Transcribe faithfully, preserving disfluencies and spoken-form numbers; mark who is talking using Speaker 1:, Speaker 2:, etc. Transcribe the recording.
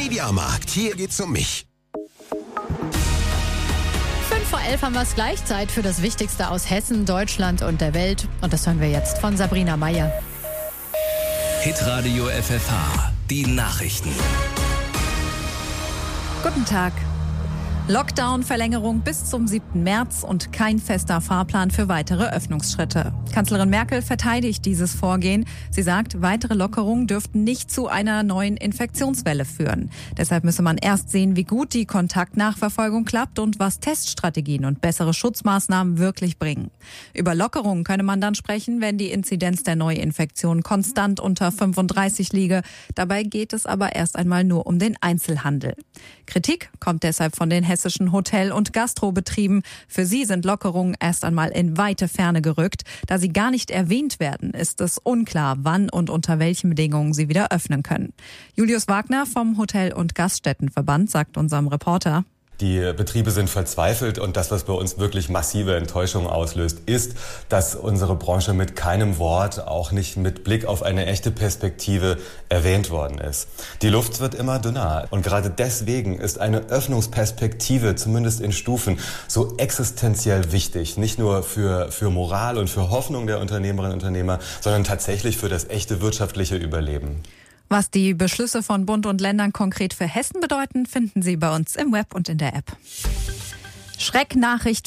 Speaker 1: Mediamarkt, hier geht's um mich.
Speaker 2: Fünf vor elf haben wir es gleich. Zeit für das Wichtigste aus Hessen, Deutschland und der Welt. Und das hören wir jetzt von Sabrina Meyer.
Speaker 3: Hitradio F F H, die Nachrichten.
Speaker 4: Guten Tag. Lockdown-Verlängerung bis zum siebten März und kein fester Fahrplan für weitere Öffnungsschritte. Kanzlerin Merkel verteidigt dieses Vorgehen. Sie sagt, weitere Lockerungen dürften nicht zu einer neuen Infektionswelle führen. Deshalb müsse man erst sehen, wie gut die Kontaktnachverfolgung klappt und was Teststrategien und bessere Schutzmaßnahmen wirklich bringen. Über Lockerungen könne man dann sprechen, wenn die Inzidenz der Neuinfektion konstant unter fünfunddreißig liege. Dabei geht es aber erst einmal nur um den Einzelhandel. Kritik kommt deshalb von den hessischen Hotel- und Gastrobetrieben. Für sie sind Lockerungen erst einmal in weite Ferne gerückt. Da sie gar nicht erwähnt werden, ist es unklar, wann und unter welchen Bedingungen sie wieder öffnen können. Julius Wagner vom Hotel- und Gaststättenverband sagt unserem Reporter:
Speaker 5: Die Betriebe sind verzweifelt und das, was bei uns wirklich massive Enttäuschung auslöst, ist, dass unsere Branche mit keinem Wort, auch nicht mit Blick auf eine echte Perspektive, erwähnt worden ist. Die Luft wird immer dünner und gerade deswegen ist eine Öffnungsperspektive, zumindest in Stufen, so existenziell wichtig. Nicht nur für, für Moral und für Hoffnung der Unternehmerinnen und Unternehmer, sondern tatsächlich für das echte wirtschaftliche Überleben.
Speaker 4: Was die Beschlüsse von Bund und Ländern konkret für Hessen bedeuten, finden Sie bei uns im Web und in der App. Schrecknachricht